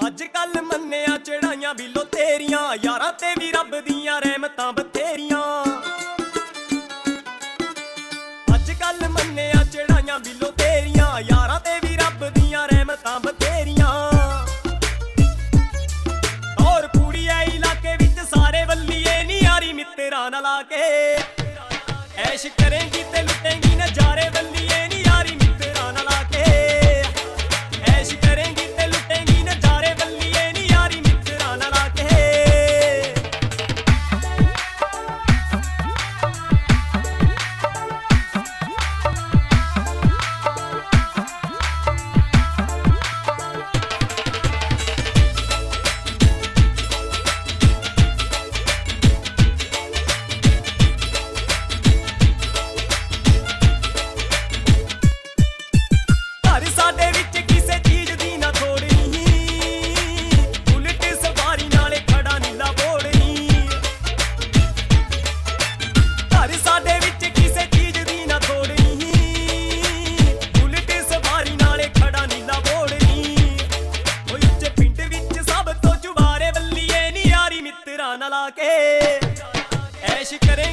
ਅੱਜ ਕੱਲ ਮੰਨਿਆ ਚੜਾਈਆਂ ਬਿੱਲੋ ਤੇਰੀਆਂ, ਯਾਰਾਂ ਤੇ ਵੀ ਰੱਬ ਦੀਆਂ ਰਹਿਮਤਾਂ ਬਥੇਰੀਆਂ। ਅੱਜ ਕੱਲ ਮੰਨਿਆ ਚੜਾਈਆਂ ਬਿੱਲੋ ਤੇਰੀਆਂ, ਯਾਰਾਂ ਤੇ ਵੀ ਰੱਬ ਦੀਆਂ ਰਹਿਮਤਾਂ ਬਥੇਰੀਆਂ। ਔਰ ਕੁੜੀ ਐ ਇਲਾਕੇ ਵਿੱਚ ਸਾਰੇ ਵੱਲੀਏ ਨੀ ਯਾਰੀ ਮਿੱਤਰਾਂ ਨਾਲ ਆ ਕੇ। ਐਸ਼ ਕਰੇਂਗੀ ਤੇ ਲੁੱਟੇਂਗੀ ਨਜ਼ਾਰੇ ਵੱਲੀਏ ਨੀ ਯਾਰੀ ਮਿੱਤਰਾਂ ਨਾਲ ਆ ਕੇ। ਐਸ਼ ਕਰੇਂਗੀ ਤੇ ਲੁੱਟੇਂਗੀ ਨਜ਼ਾਰੇ ਵੱਲੀਏ ਨੀ ਯਾਰੀ ਮਿੱਤਰਾਂ ਨਾਲ ਆ ਕੇ। ਘਰ ਸਾਡੇ ਵਿੱਚ ਕਿਸੇ ਚੀਜ਼ ਦੀ ਨਾ ਥੋੜ ਨੀ, ਉਲਟ ਸਵਾਰੀ ਨਾਲੇ ਖੜਾ ਨੀਲਾ ਬੋੜ ਨੀ। ਘਰ ਸਾਡੇ ਵਿੱਚ ਕਿਸੇ ਚੀਜ਼ ਦੀ ਨਾ ਥੋੜ ਨੀ, ਉਲਟ ਸਵਾਰੀ ਨਾਲੇ ਖੜਾ ਨੀਲਾ ਬੋੜ ਨੀ। ਓਏ ਉੱਚੇ ਪਿੰਡ ਵਿੱਚ ਸਭ ਤੋਂ ਚੁਬਾਰੇ ਵੱਲੀਏ ਨੀ ਯਾਰੀ ਮਿੱਤਰਾਂ ਨਾਲ ਆ ਕੇ। ਐਸ਼ ਕਰੇ